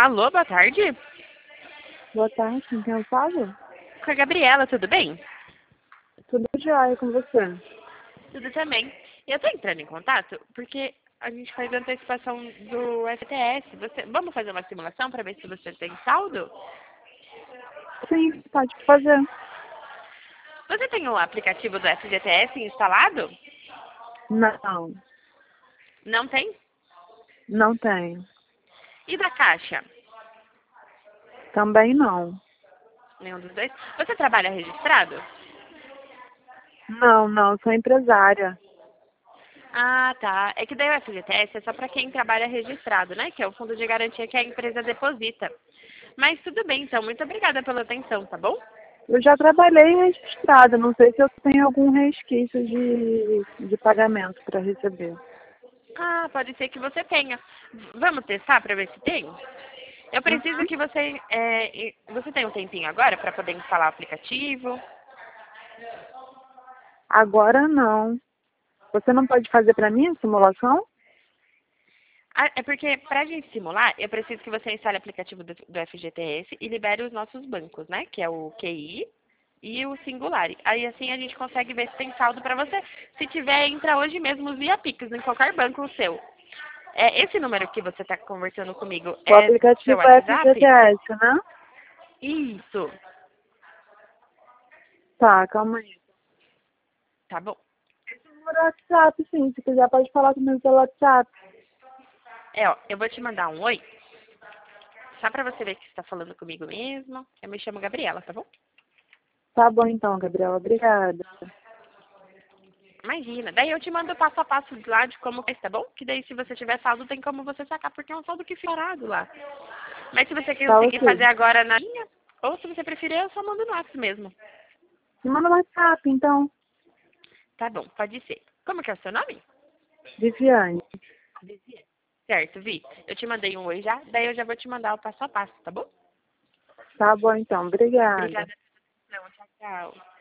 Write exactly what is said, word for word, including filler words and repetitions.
Alô, boa tarde. Boa tarde, com quem eu falo? Com a Gabriela, tudo bem? Tudo jóia com você? Tudo também. Eu tô entrando em contato porque a gente faz antecipação do F T S. Você... Vamos fazer uma simulação para ver se você tem saldo? Sim, pode fazer. Você tem o aplicativo do F G T S instalado? Não, Não tem? não tenho. E da Caixa? Também não. Nenhum dos dois? Você trabalha registrado? Não, não, sou empresária. Ah, tá. É que daí o F G T S é só para quem trabalha registrado, né? Que é o fundo de garantia que a empresa deposita. Mas tudo bem, então. Muito obrigada pela atenção, tá bom? Eu já trabalhei registrada, não sei se eu tenho algum resquício de, de pagamento para receber. Ah, pode ser que você tenha. Vamos testar para ver se tem? Eu preciso Uhum. que você... é, e- você tem um tempinho agora para poder instalar o aplicativo? Agora não. Você não pode fazer para mim a simulação? Ah, é porque, para a gente simular, eu preciso que você instale o aplicativo do, do F G T S e libere os nossos bancos, né? Que é o Q I e o Singular. Aí, assim, a gente consegue ver se tem saldo para você. Se tiver, entra hoje mesmo via Pix, em qualquer banco seu. É, esse número que você está conversando comigo O é seu aplicativo é WhatsApp? F G T S, né? Isso. Tá, calma aí. Tá bom. Por WhatsApp, sim. Se quiser pode falar comigo pelo WhatsApp. É, ó, eu vou te mandar um oi, só pra você ver que você tá falando comigo mesmo. Eu me chamo Gabriela, tá bom? Tá bom então, Gabriela. Obrigada. Imagina. Daí eu te mando o passo a passo lá de como faz, tá bom? Que daí se você tiver saldo, tem como você sacar, porque é um saldo que fica parado lá. Mas se você Tá conseguir ok. fazer agora na linha, ou se você preferir, eu só mando no WhatsApp mesmo. Me manda no WhatsApp, então. Tá bom, pode ser. Como que é o seu nome? Viviane. Certo, Vi. Eu te mandei um oi já, daí eu já vou te mandar o passo a passo, tá bom? Tá bom então. Obrigada. Obrigada pela atenção. Tchau, tchau.